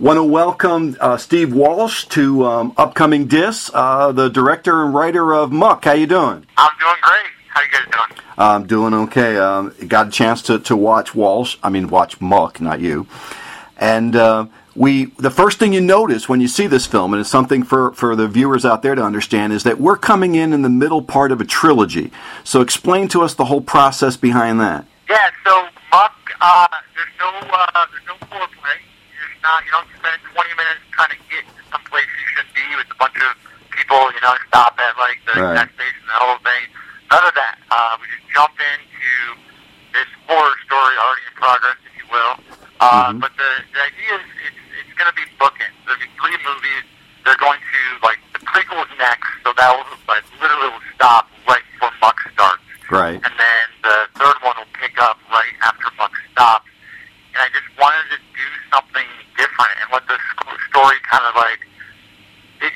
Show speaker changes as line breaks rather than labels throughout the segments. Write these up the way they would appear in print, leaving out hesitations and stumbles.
Want to welcome Steve Walsh to Upcoming Dis, the director and writer of Muck. How you doing?
I'm doing great. How you guys doing?
I'm doing okay. Got a chance to watch watch Muck, not you. And the first thing you notice when you see this film, and it's something for the viewers out there to understand, is that we're coming in the middle part of a trilogy. So explain to us the whole process behind that.
Yeah, so Muck, there's no foreplay. You don't spend 20 minutes trying to get to someplace you shouldn't be with a bunch of people, stop at like the gas station, the whole thing. None of that. We just jump into this horror story already in progress, if you will. But the idea is it's going to be bookends. There'll be 3 movies. They're going to, the prequel's next, so that will, literally will stop right before Muck starts.
Right.
And then the third one will pick up right after Muck stops. And I just wanted to do something different and let the story kind of it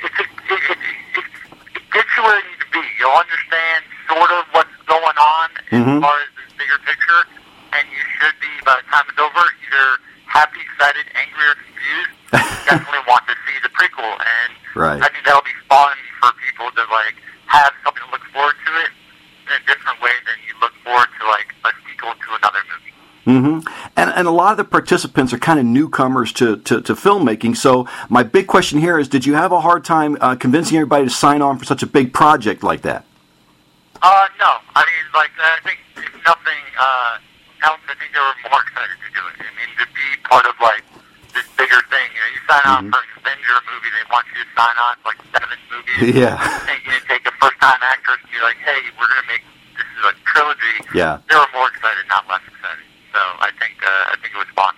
gets you where you need to be. You'll understand sort of what's going on as far as this bigger picture, and you should be, by the time it's over, either happy, excited, angry, or confused. Definitely want to see the prequel, and I think that'll be fun for people to have something to look forward to it in a different way than you look forward to a sequel to another movie.
And a lot of the participants are kind of newcomers to filmmaking. So my big question here is, did you have a hard time convincing everybody to sign on for such a big project like that?
No. I mean, I think if nothing else, I think they were more excited to do it. I mean, to be part of this bigger thing. You sign on for an Avenger movie, they want you to sign on for 7 movies.
Yeah.
And you take a first-time actress and be like, hey, we're going to make this is a trilogy.
Yeah.
They were more excited, not less excited. So I think it was fun.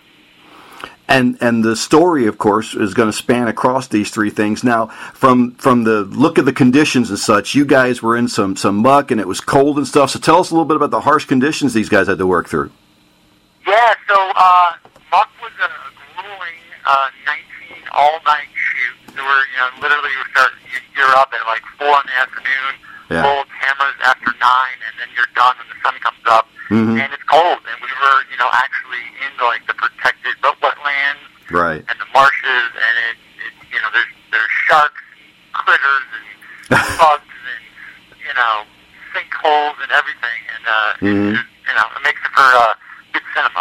And the story, of course, is going to span across these 3 things. Now, from the look of the conditions and such, you guys were in some muck and it was cold and stuff. So tell us a little bit about the harsh conditions these guys had to work through.
Yeah, so Muck was a grueling 19 all-night shoot. There were, literally you're up at 4 in the afternoon, full cameras after 9, and then you're done when the sun comes up. And it's cold, and we were, actually in the protected wetlands, and the marshes, and there's sharks, and critters, and bugs, and sinkholes, and everything, and it makes it for good cinema.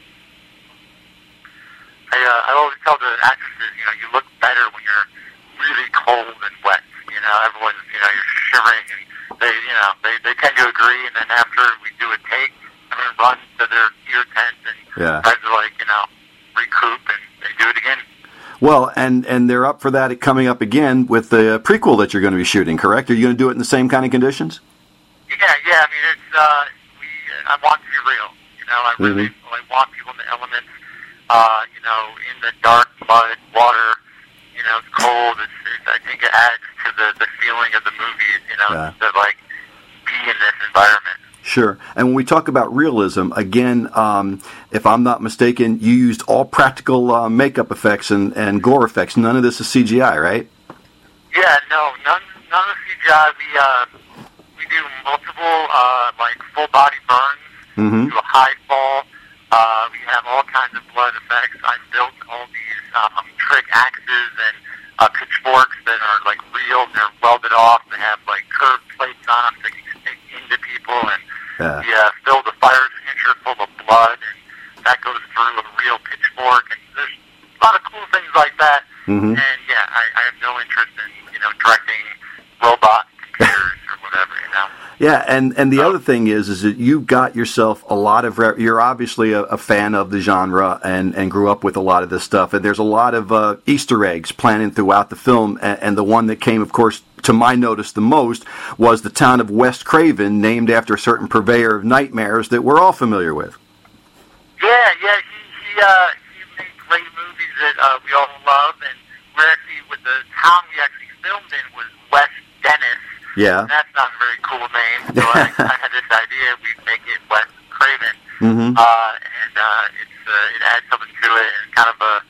I always tell the actresses, you look better when you're really cold and wet. Everyone's, you're shivering, and they tend to agree, and then after we do a take, everyone runs to their ear tent and tries to recoup, and they do it again.
Well, and they're up for that coming up again with the prequel that you're going to be shooting, correct? Are you going to do it in the same kind of conditions?
Yeah. I mean, it's I want to be real. I really want people in the elements. In the dark mud, water. It's cold. I think it adds to the feeling of the movies. To be in this environment.
Sure. And when we talk about realism, again, if I'm not mistaken, you used all practical makeup effects and gore effects. None of this is CGI, right?
Yeah, no, none of CGI. We do multiple full body burns, do a high fall. We have all kinds of blood effects. I built all these trick axes and pitchforks that are real. They're welded off. They have curved plates on them that you can stick into people, and we fill the fire extinguisher full of blood, and that goes through a real pitchfork. And there's a lot of cool things like that. And I have no interest in directing robot computers or whatever.
Yeah, and the other thing is that you've got yourself a lot of... You're obviously a fan of the genre and grew up with a lot of this stuff. And there's a lot of Easter eggs planted throughout the film. And the one that came, of course, to my notice the most was the town of West Craven, named after a certain purveyor of nightmares that we're all familiar with.
Yeah, he made great movies that we all love. And we're actually, with the town we actually filmed in was West Dennis.
Yeah.
And that's not a very cool name, so I had this idea we'd make it West Craven, and it adds something to it, and kind of a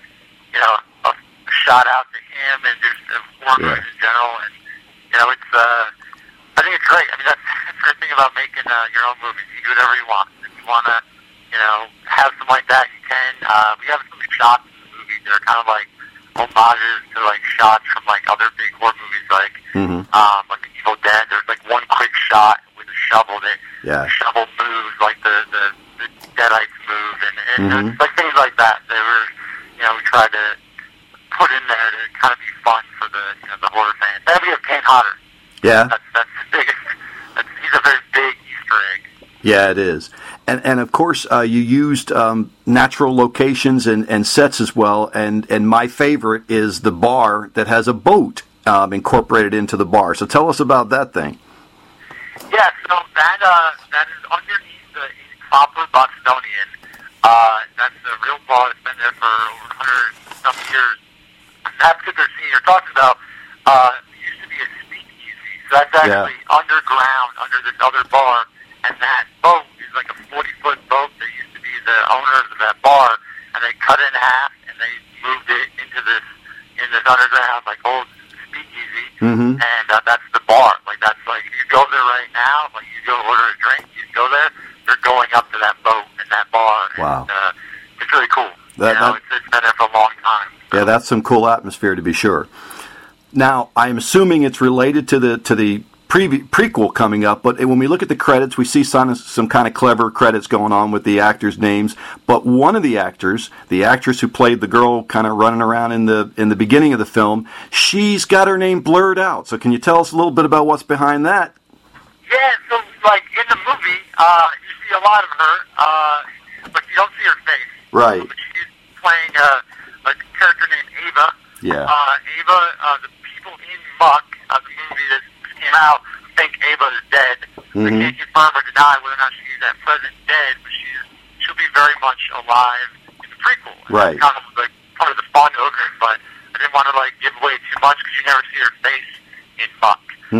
shout out to him and just horror movies in general, and it's I think it's great. I mean, that's the great thing about making your own movies. You do whatever you want. If you want to, have something like that, you can. We have some shots in the movie that are kind of homages to like shots from like other big horror movies, like The Evil Dead. There's like one quick shot with a shovel that the shovel moves like the Deadites move, and like things like that. They were, we tried to put in there to kind of be fun for the horror fans. Then we have Kane Hodder.
Yeah,
that's the biggest. He's a very big Easter egg.
Yeah, it is. And of course, you used natural locations and sets as well. And my favorite is the bar that has a boat incorporated into the bar. So tell us about that thing.
Yeah, so that is underneath the Copper Bostonian. That's a real bar that's been there for over 100-some years. That particular scene you're talking about used to be a speakeasy. So that's actually underground under this other bar. And that boat is like a 40-foot boat that used to be the owners of that bar, and they cut it in half and they moved it into this underground like old speakeasy, and that's the bar. Like that's like if you go there right now, like you go order a drink, you go there, you're going up to that boat and that bar.
Wow,
and, it's really cool. It's been there for a long time. So.
Yeah, that's some cool atmosphere to be sure. Now, I'm assuming it's related to the prequel coming up, but when we look at the credits, we see some kind of clever credits going on with the actors' names. But one of the actors, the actress who played the girl kind of running around in the beginning of the film, she's got her name blurred out. So can you tell us a little bit about what's behind that?
Yeah, so like in the movie, you see a lot of her, but you don't see her face.
Right.
But she's playing a character named Ava.
Yeah.
Ava, the people in Muck, the movie that came out, think Ava is dead. They can't confirm or deny whether or not she's at present dead, but she'll be very much alive in the prequel.
Right.
It's kind of like part of the fun of it, but I didn't want to like give away too much because you never see her face in Muck.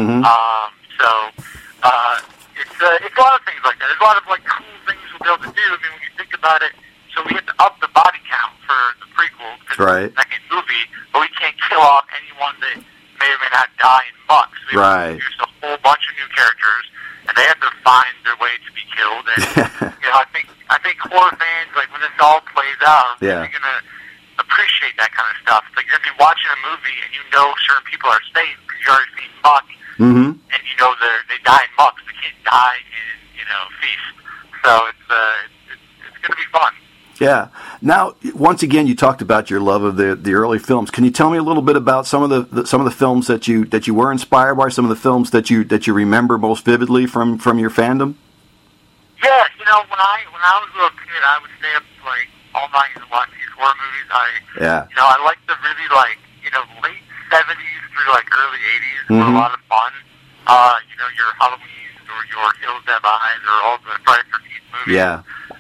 It's a lot of things like that. There's a lot of like cool things we'll be able to do. I mean, when you think about it, so we have to up the body count for the prequel because it's the second movie, but we can't kill off anyone that may or may not die in Muck. So we have to introduce a whole bunch of new characters, and they have to find their way to be killed. And I think horror fans, like when this all plays out, are gonna appreciate that kind of stuff. It's like you're gonna be watching a movie and you know certain people are safe because you already seen Muck, and you know they die in Muck, so they can't die in Feast. So it's gonna be fun.
Yeah. Now, once again, you talked about your love of the early films. Can you tell me a little bit about some of the films that you were inspired by? Some of the films that you remember most vividly from your fandom?
Yeah, when I was a little kid, I would stay up like all night and watch these horror movies. I like the really like late 70s through like early 80s were a lot of fun. Your Halloween or your Hills Have Eyes or all the Friday the 13th movies. Yeah.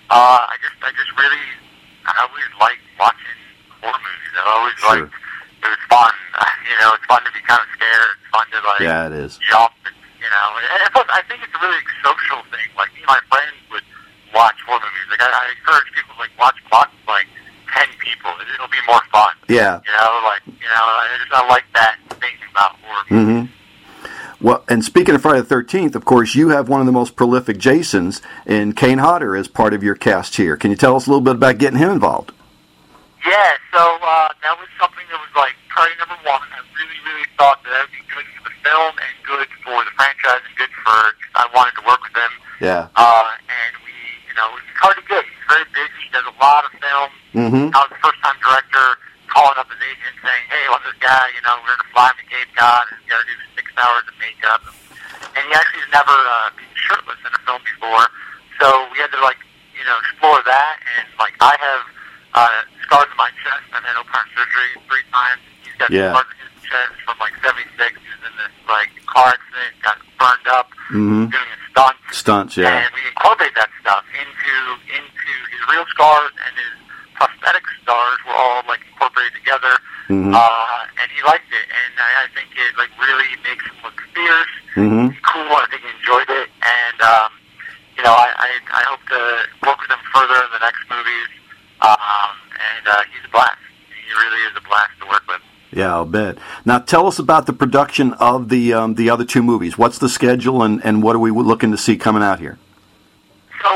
I always liked watching horror movies. I always liked, it was fun. It's fun to be kind of scared. It's fun to
it is.
Jump. And plus, I think it's a really social thing. Like me and my friends would watch horror movies. Like I encourage people to watch Muck with like 10 people. It'll be more fun. Yeah. I like that thing about horror movies.
Well, and speaking of Friday the 13th, of course, you have one of the most prolific Jasons in Kane Hodder as part of your cast here. Can you tell us a little bit about getting him involved?
Yeah, so that was something that was like priority number one. I really, really thought that would be good for the film and good for the franchise and good for, I wanted to work with him. Yeah. And we, it's hard to get. He's very busy. He does a lot of films. I was a first-time director calling up his agent saying, hey, I want this guy, we're going to fly him to Cape Cod and he's got to do 6 hours of makeup. And he actually has never been shirtless in a film before. So we had to, explore that. And, I have scars on my chest. I've had open heart surgery 3 times. He's got scars on his chest from, 76. He was in this, car accident, got burned up, doing a stunt.
Stunts, yeah.
And we incorporate that stuff into his real scars, and his prosthetic scars were all, incorporated together. And he liked it. And I think it, really makes him look fierce and cool. I think he enjoyed it. And, I hope to work with him further in the next movies. And he's a blast. He really is a blast to work with.
Yeah, I'll bet. Now, tell us about the production of the other 2 movies. What's the schedule, and what are we looking to see coming out here?
So,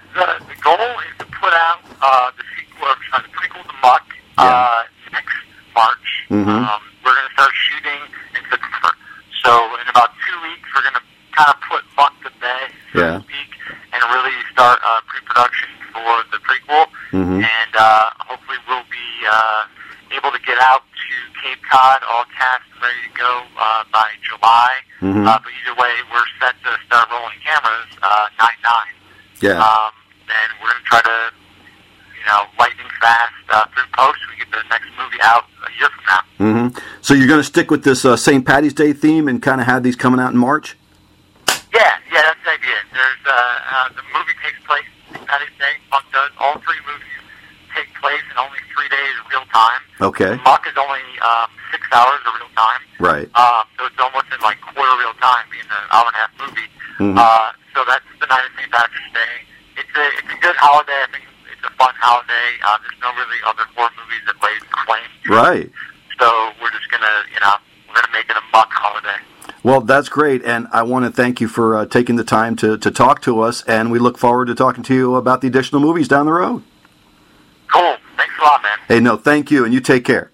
the goal is to put out the sequel, the prequel to Muck next March.
Mm-hmm.
We're going to start shooting in September. So in about 2 weeks, we're going to kind of put month to May, so to speak, and really start pre-production for the prequel.
Mm-hmm.
And hopefully we'll be able to get out to Cape Cod, all cast and ready to go by July.
Mm-hmm.
But either way, we're set to start rolling cameras 9/9.
Yeah.
And we're going to try to, lightning fast through post. We get the next movie out a year from now.
Mm-hmm. So you're going to stick with this St. Paddy's Day theme and kind of have these coming out in March?
Yeah, that's the idea. There's the movie takes place St. Paddy's Day. Muck does. All 3 movies take place in only 3 days real time.
Okay.
Muck is only 6 hours of real time.
Right.
So it's almost in like quarter real time, being an hour-and-a-half movie.
Mm-hmm.
So that's the night of St. Patrick's Day. It's a good holiday. I think it's a fun holiday. There's no really other horror movies that lay claim to it.
Right.
So we're just gonna, we're gonna make it a Muck holiday.
Well, that's great, and I want to thank you for taking the time to talk to us, and we look forward to talking to you about the additional movies down the road.
Cool. Thanks a lot, man.
Hey, no, thank you, and you take care.